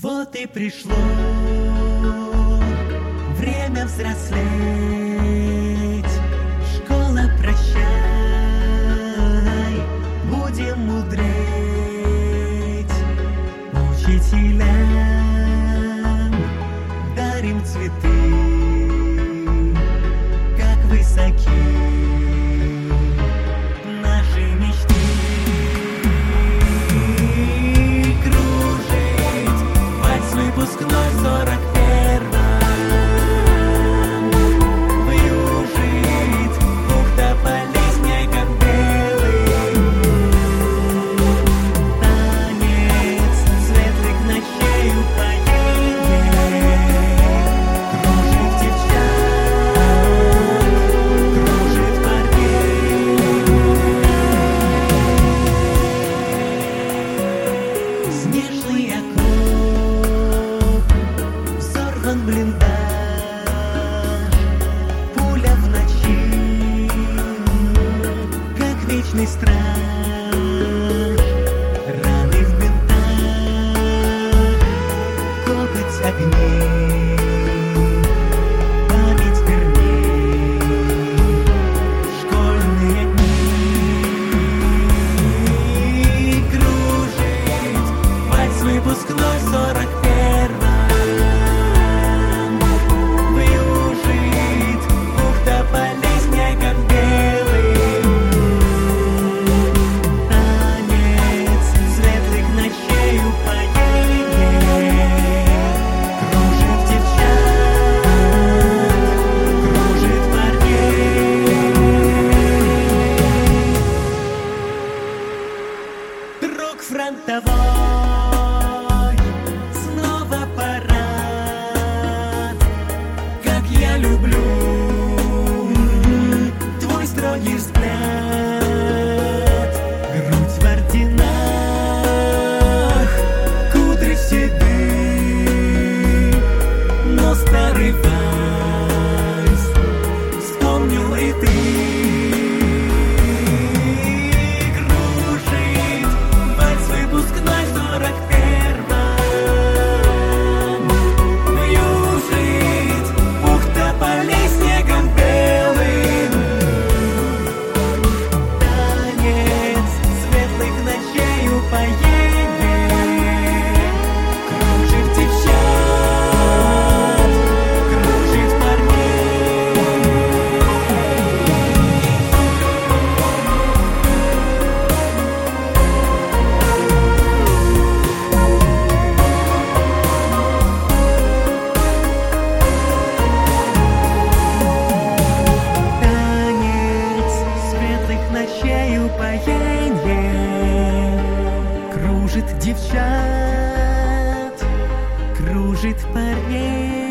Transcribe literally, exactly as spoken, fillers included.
Вот и пришло время взрослеть. Школа, прощай, будем мудреть. Учителям дарим цветы, как высоки наши мечты. Кружить вальс выпускной в сорок первом, выужить бухта полей снегом белым. Танец светлых ночей упоение. Кружит девчат, кружит парней. Снежный окоп, взорван блиндаж, пуля в ночи, как вечный страж. Раны в бинтах, копоть огней, память верней, школьные дни. Кружить вальс выпускной в сорок первом, выужить бухта полей снегом белым. Танец светлых ночей упоение. Кружит девчат, кружит парней. Друг фронтовой, снова парад. Как я люблю твой строгий взгляд. Грудь в орденах, кудри седые, но старый вальс вспомнил и ты. Кружит вальс выпускной в сорок первом, вьюжит бухта полей снегом белым. Танец светлых ночей упоение. Кружит девчат, кружит парней. Танец светлых ночей упоение. Кружит девчат, кружит парней.